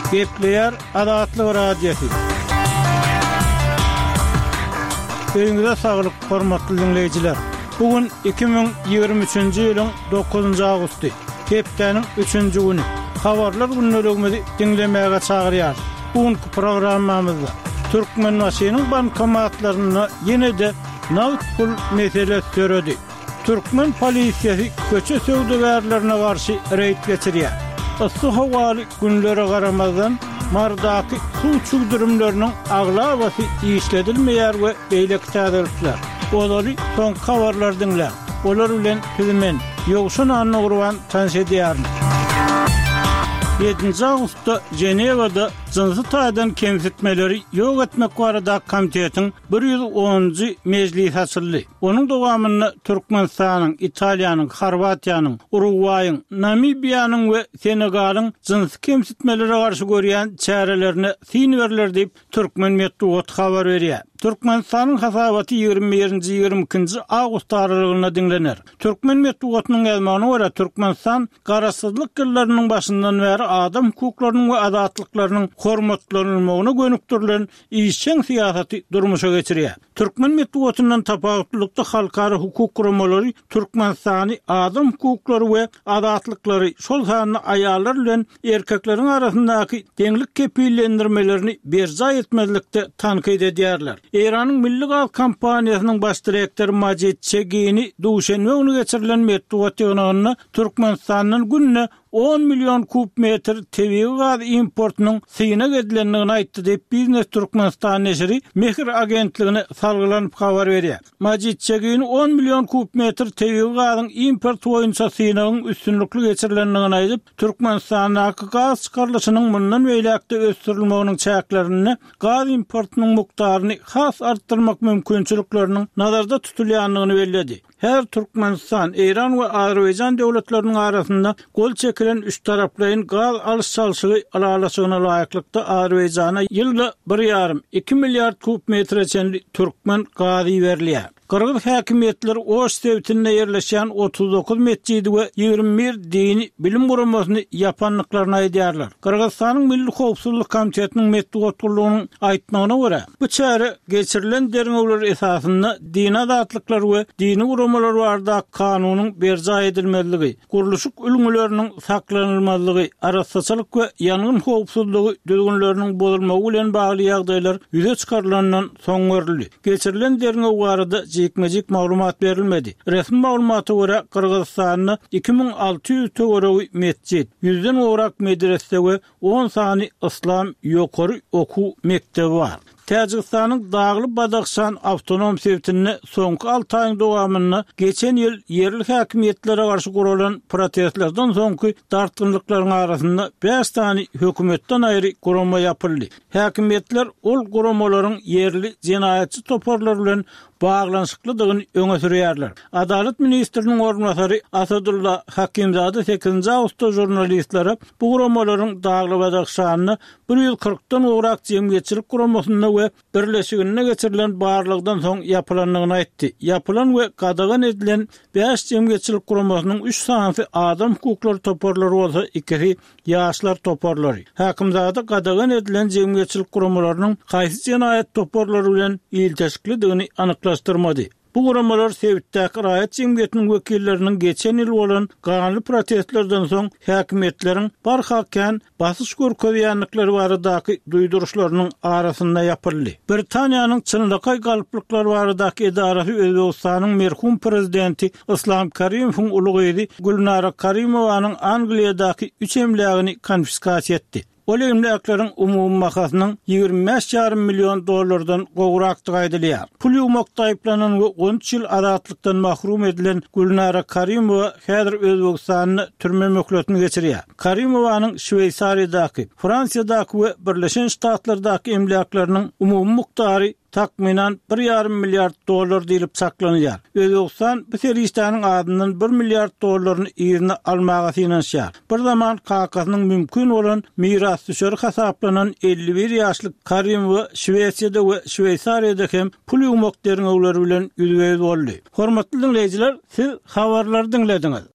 Gepleyer Adatlyk radiosu. Öňüňizde saglyk, hormatly dinleyijiler. Bugün 2023-nji ýylyň 9-njy awgusty. Hepdeniň 3-nji güni. Habarlar günnelegimizi dinlemäge çagyrýar. Bugünkü programmamyzda Türkmen Masynyň bankomatlaryna ýene-de nagd pul meselesi töredi. Türkmen polisiýasy köçe söwdegärlerine garşy reýd geçirýär. Issy hawaly günlere garamazdan mardaky suw çugdurumlarynyň aglabasy işledilmeýär we beýleki täzelikler. Olary soň habarlar dinler. Olar bilen filmen ýogşun anny gurban tanşedýär. 7 Ağustos'ta Ceneva'da cinsy taýdan kemsitmeleri ýok etmek barada komitetiň 110-njy mejlisi açyldy. Onuň dowamyny Türkmenistanyň, Italiýanyň, Horwatiýanyň, Uruguay'yň, Namibiýanyň we Senegalyň cinsy kemsitmelere garşy görýän çärelerini syn berler diýip Türkmen medeniýet habar berýär. Türkmenistanyň hasabaty 21-22 awgust aralygyna dinlener. Türkmen medeniýetiniň elmany görä Türkmenistan garasyzlyk ýyllarynyň başyndan bäri adam hukuklarynyň we adatlyklarynyň hormatlanylmagyna gönükdirilen işçiň siýasaty durmuşa geçirýär. Türkmen medeniýetinden tapawutlykda halkara hukuk guramalary Türkmenistany adam hukuklary we adatlyklary şol sanyny aýallar bilen erkekleriň arasyndaky deňlik kepillendirmelerini berja etmezlikde tankyd edýärler. İran'ın Milli Gaz Kampaniýasynyň baş direktori Majid Çegini duşenme ony geçirilen medeniýet ýygynyna Türkmenistanyň günne 10 milyon kub metr tebii gaz importunyň syna gedilendigini aýtdy diýip Biznes Türkmenistan neşri Mehir agentligine salgylanyp habar berýär. Majid Çegini 10 milyon kub metr tebii gazyň import boýunça synyň üstünlükli geçirilendigini aýdyp, Türkmenistanyň gaz çykarlyşynyň mundan beýlekde ösdürilmeginiň çäklerini, gaz importunyň mukdaryny has artdyrmak mümkinçilikleriniň nazarda tutulýanlygyny bellädi. Her Türkmenistan, İran we Azerbaýjan döwletleriniň arasynda gol çekilen üç taraplaryň gaz alyş çalşygy alalaşygyna laýyklykda Azerbaýjana ýylda 1,5-2 milliard kub metreçenli türkmen gazy berilýär. Kırgız häkimetleri Oş sewtinde ýerleşen 39 mescidi we 21 dini bilim guramasyny ýapanlyklaryny aýdýarlar. Kırgızstanyň Milli Howpsuzlyk Komitetiniň medeniýetçiligiň aýtmagyna görä, bu çäre geçirilen derňewler esasynda din adatlyklary we dini guramalar barada kanunyň berja edilmezligi, guruluşyk ülgüleriniň saklanylmazlygy, arasaçylyk we ýangyn howpsuzlygy düzgünleriniň bozulmagy bilen bagly ýagdaýlar ýüze çykarylandan soň görüldi. Geçirilen derňew barada jekmejik maglumat berilmedi. Resmi maglumata görä Kırgızstanyň 2600 töweregi mescid, 100den orak medrese we 10 sany islam ýokary oku mektebi bar. Täjikistanyň Dagly Badakhşan awtonom sewtini soňky 6 aýyň dowamyny geçen ýyl yerli häkimetlere garşy gurulan protestlerden soňky dartgynlyklaryň arasynda 5 tany hökümetden aýry gurama ýapyldy. Häkimetler ol guramalaryň yerli jenaýatçy toparlar bilen bağlanşyklydygyny öňe sürýärler. Adalet ministriniň ornatary Asadulla Hakimzade 8 Ağustos jurnalistlere bu guramalaryň Dagly Badakhşanyny 140-dan ograk jemgyýetçilik guramasyna we birleşigine geçirilen barlygdan soň ýapylanlygyny aýtdy. Ýapylan we gadagan edilen 5 jemgyýetçilik guramasynyň 3 sanaty adam hukuklary toparlary bolsa, 2-si ýaşlar toparlary. Hakimzade gadagan edilen jemgyýetçilik guramalarynyň haýsy jenaýat toparlary bilen ilteşiklidigini anyklaşdyrmady. Bu guramalar Sewitdäki raýat jemgyýetiniň wekilleriniň geçen ýyl bolan ganly protestlerden soň häkimetleriň barhaken basyş görkezýänlikleri baradaky duýduruşlarynyň arasynda ýapyldy. Britaniýanyň çynlykay galyplyklary baradaky edarasy Özbegistanyň merhum prezidenti Islom Karimowyň ulugyzy Gulnara Karimowanyň Angliýadaky 3 emlegini konfiskasiýa etdi. Ol emleklaryň umumy mahasynyň 25,5 milyon dollardan gowrakdygy aýdylýar. Pul ýumakda aýplanan we 13 ýyl azatlykdan mahrum edilen Gulnara Karimowa häzir Özbegistanyň türme möhletini geçirýär. Karimowanyň Şweýsariýadaky, Fransiýadaky we Birleşen Ştatlardaky emleklarynyň umumy mukdary takminan 1,5 milyard dolar diýilip saklanýar. Özbegistan bu serişdanyň adyndan 1 milyard dollaryny ýerine almaga finansiýar. Bir zaman Kakasynyň mümkin bolan miras düşeri hasaplanan 51 ýaşlyk Karimow Şweýsiýada we Şweýsariýada hem pul ýumak derňewleri bilen ýüzüňiz boldy. Hormatly dinleýijiler, siz habarlary dinlediňiz.